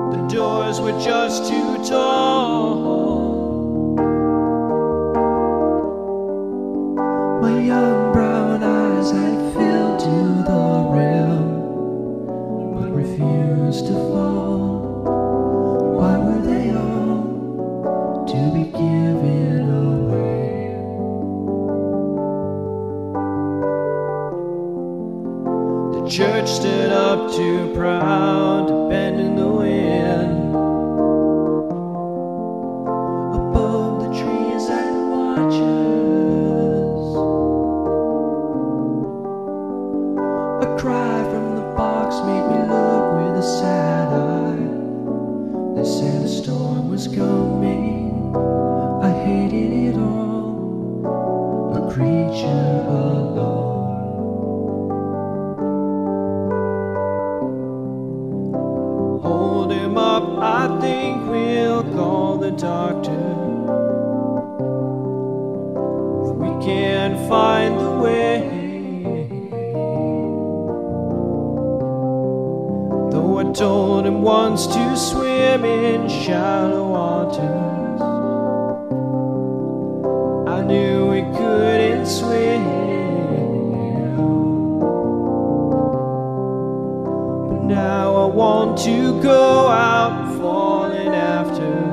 The doors were just too tall. My young brown eyes had filled to the rim, but refused to fall. Why were they all to be given away? The church stood up too proud to bend in the wind. Above the trees I'd watch us. A cry from the box made me look with a sad eye. They said a storm was coming. I hated it all, a creature alone. Hold him up, I think we'll call the doctor. If we can't find the way. Though I told him once to swim in shallow waters, I knew he couldn't swim. But now I want to go out falling after